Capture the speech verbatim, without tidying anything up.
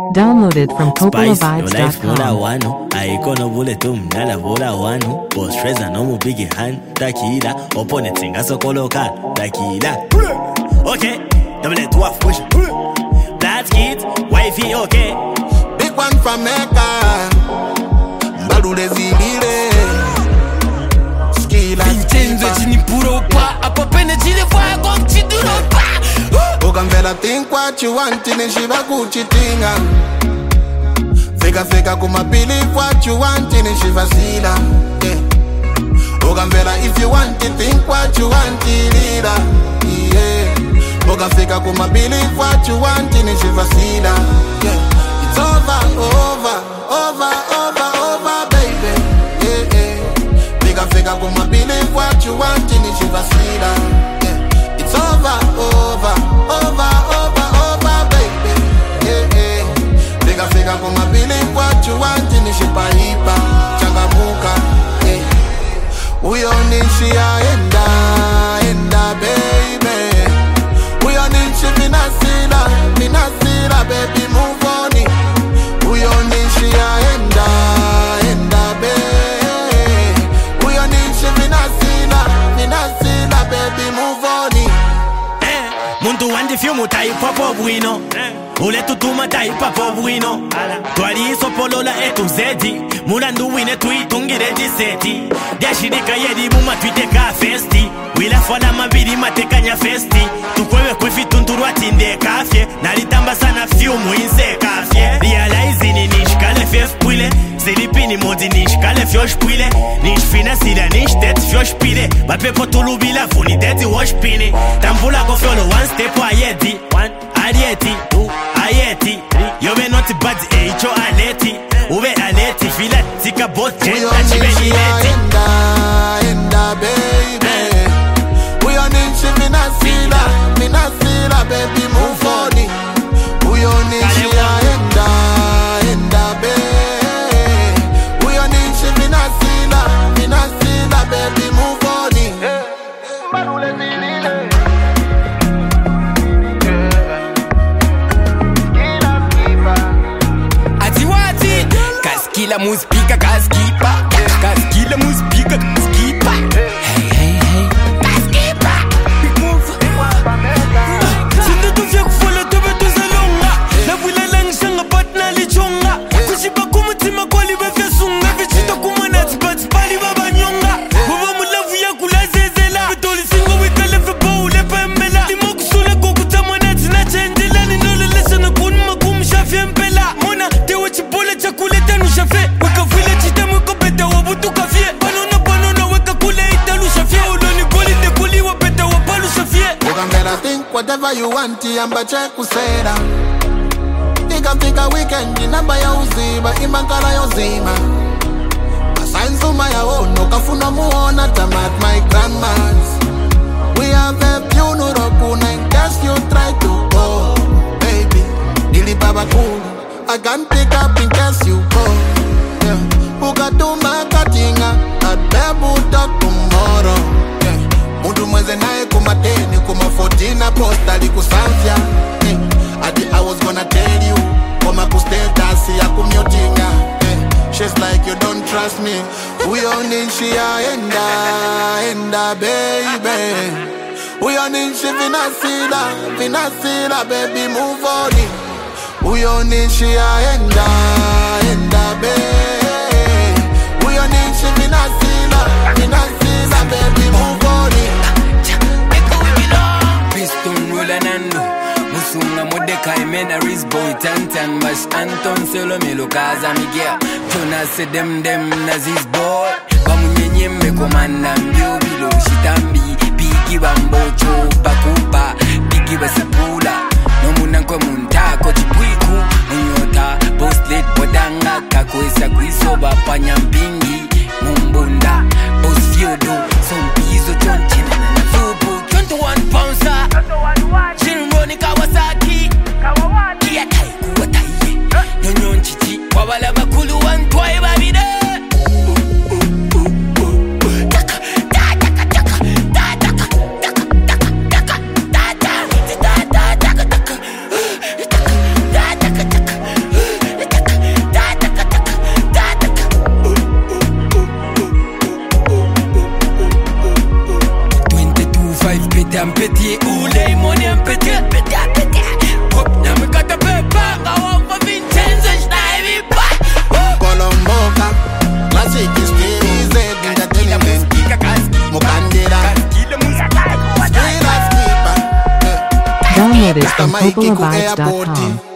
Downloaded from Coppola Vibes dot com. Aikono bule tum nala bola wanu. Boss Treza no mu big hand. Takila. Opponent singa sokoloka. Takila. Okay. Double it twelve push. Black kids. Wifey okay. Big one from Mecca. Mbalule zilile. Skila. Vincenzo chini puro pa. Apapene chile fire kom chiduro pa. Ukamvela think what you want in shiva kuchitinga. Fika fika kuma believe what you want in shiva sila. Yeah. Ukamvela if you want to think what you want lila. Yeah. Uka fika kuma believe what you want in shiva sila. Yeah. It's over, over, over, over, over, baby. Yeah, yeah. Fika fika kuma believe what you want in shiva sila. Yeah. It's over, over, over, over, over, baby. Yeah, yeah. Fika fika kuma believe what you want in shipa hipa. Changamuka. Yeah. We on in shia enda, enda, baby. We on in shi minasila, minasila, baby, move on it. We on in shia enda, enda, baby. We on in shi minasila, minasila, baby, move on it. Muntu wandi fiumu tai papo buino. Ule tutuma tai papo buino. Twali sopolola etu zedi. Mulandu wine tuitungire diseti. Diashirika yedi muma tuiteka festi. Wila fwala mabidi matekanya festi. Tukwewe kwefi tunturwa tinde kafye. Nalitamba sana fiumu inse kafye. Realize ni nish kale fef pwile. Selipini modi nish kale fyosh pwile. Nish fina sila nish tet fyosh pile. Bapepo tulubila funi deti wash pine. Tambula go fiolo one step wa yedi. One, arieti, two, ayeti. Yobe noti badi eicho aleti. Ube aleti, fila tika bot jet. We on in shia enda, enda, baby. We on in shi minasila, minasila, baby, move on it. We on in shia enda, enda, baby. We on in shi minasila, minasila, baby, move on it. Mbalule zilile. Kaskila muspika kaskipa Kaskila muspika kaskipa Hey hey hey Kaskipa Big move Sinde tufya kufala tobe tuzalonga Na vula langshanga patna lichonga Kushiba kumutima kwali wefya sunga Vichita kumanati bati pali baba nyonga Baba mulavu ya kula zezela Betoli singo wikalefe baule pembela Lima kusula kukuta manati na chendela Ninole lesa na kunuma kumshafya mpela Mona tewe chibole chakule tanu shafe Weka vile chita mwiko beta wabutu kafye Banona banona weka kule italu shafye Uloni goli de kuli wapeta wapalu shafye Ukambela think whatever you want yamba cheku seda. Ika fika weekend namba ya uzima imankala ya uzima. Asainzuma ya ono kafuna muona tamat my grandmas. We have a funeral kuna in case you try to go. Baby, dili baba cool. I can pick up in case you go. Yeah. Ukatuma katinga adebu talk tomorrow. Yeah. Mundu mwenze nae kumateni kuma fourteen posta likusanfya. Yeah. Adi I was gonna tell you Koma kusteta ya kumyotinga. Yeah. She's like you don't trust me. We on in shia enda, enda baby. We on in shi vinasila, vinasila baby move on it. We on in shia enda, enda baby. We on in shi vinasila, vinasila baby move on it. Piston roller nando Musunga modeka imena Rizboy Tantan Mash Anton Solo Melo Kaza Miguel Jonas se dem dem Nazis boy Bamunyenye me komanda mbio bilo shitambi Bigi bambocho bakupa Bigi basipula Nomuna kwe muntako chipwiku Munyota Postlet bodanga Kakwesa kuisoba panyampingi Mumbunda Boss Fiodo Sompizo chonchina na fubu twenty-one pounds Shinroni Kawasaki Kia tai kuwa tai Nyonyon chichi Wabala bakulu wantwae babide Taka Taka Taka Taka Taka Taka Taka Taka Champeti ule money ampeti ampeti ampeti. Na mikata pepa kawa kwa Vincenzo Schneivi pa. Colomboka, classic is easy. Entertainment, Mukandira, Downloaded from Cocoa Vibes dot com.